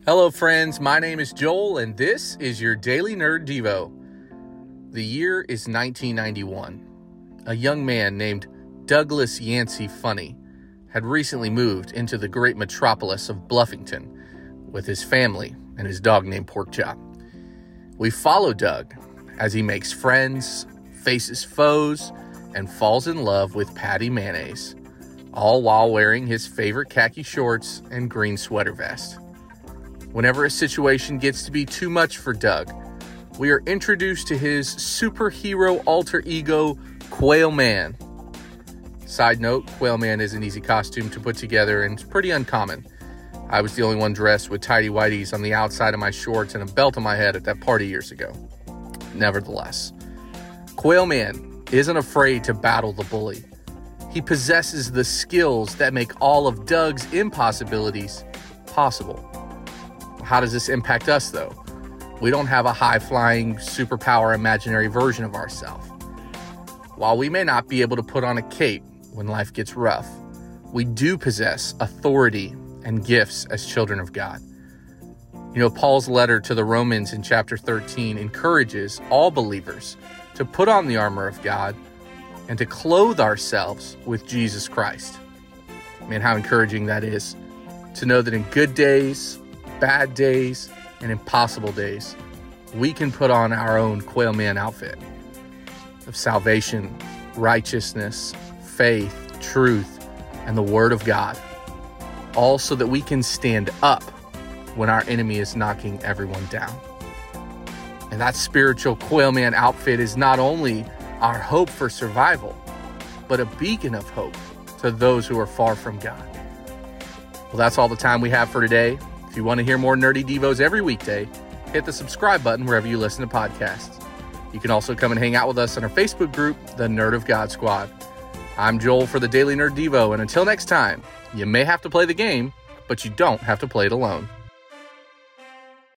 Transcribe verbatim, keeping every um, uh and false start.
Hello friends, my name is Joel and this is your Daily Nerd Devo. The year is nineteen ninety-one. A young man named Douglas Yancey Funny had recently moved into the great metropolis of Bluffington with his family and his dog named Porkchop. We follow Doug as he makes friends, faces foes, and falls in love with Patty Mayonnaise, all while wearing his favorite khaki shorts and green sweater vest. Whenever a situation gets to be too much for Doug, we are introduced to his superhero alter ego, Quail Man. Side note, Quail Man is an easy costume to put together and it's pretty uncommon. I was the only one dressed with tighty whities on the outside of my shorts and a belt on my head at that party years ago. Nevertheless, Quail Man isn't afraid to battle the bully. He possesses the skills that make all of Doug's impossibilities possible. How does this impact us, though? We don't have a high-flying, superpower imaginary version of ourselves. While we may not be able to put on a cape when life gets rough, we do possess authority and gifts as children of God. You know, Paul's letter to the Romans in chapter thirteen encourages all believers to put on the armor of God and to clothe ourselves with Jesus Christ. Man, how encouraging that is to know that in good days, bad days, and impossible days, we can put on our own Quail Man outfit of salvation, righteousness, faith, truth, and the Word of God, all so that we can stand up when our enemy is knocking everyone down. And that spiritual Quail Man outfit is not only our hope for survival, but a beacon of hope to those who are far from God. Well, that's all the time we have for today. If you want to hear more Nerdy Devos every weekday, hit the subscribe button wherever you listen to podcasts. You can also come and hang out with us on our Facebook group, the Nerd of God Squad. I'm Joel for the Daily Nerd Devo, and until next time, you may have to play the game, but you don't have to play it alone.